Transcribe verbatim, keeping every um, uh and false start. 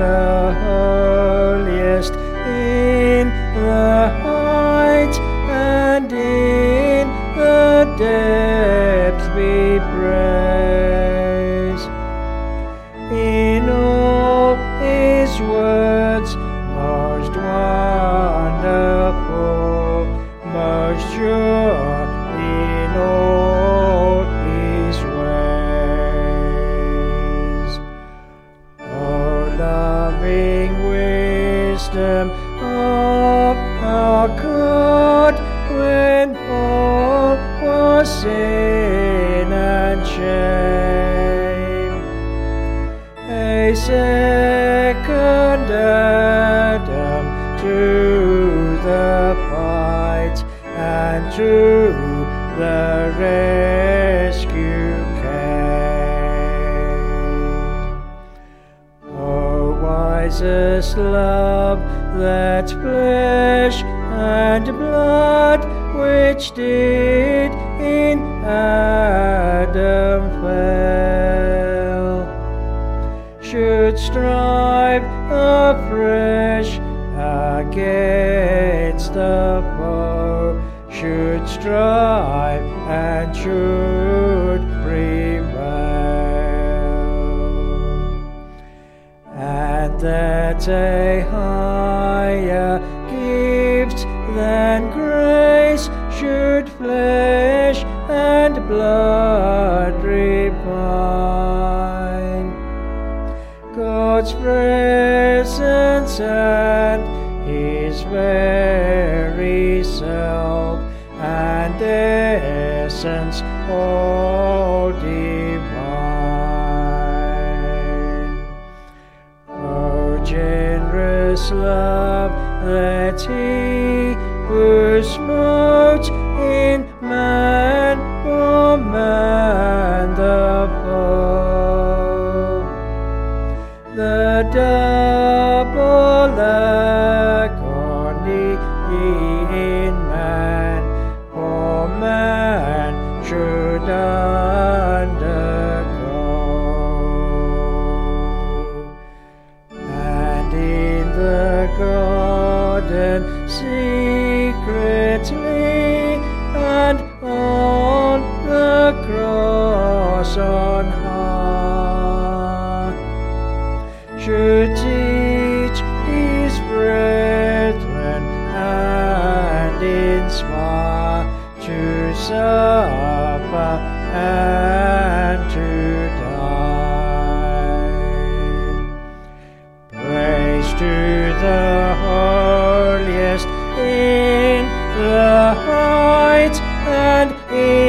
the holiest, in the heights and in the depths be praise. In all his words most wonderful, most sure in all his ways. O loving wisdom of our God, when all was sin and shame, a second Adam to the fight and to the rescue came. O wisest love, that flesh and blood which did in Adam fail, should strive afresh against the foe, should strive and should prevail, and that a higher gift than grace should flesh and blood refine. God's presence and his very self and essence all divine. O generous love, that he who smote in man for man the foe, the double agony in man for man should undergo, and in the garden secretly and on the cross on high should teach his brethren and inspire to suffer and to die. Praise to the holiest in the heights and in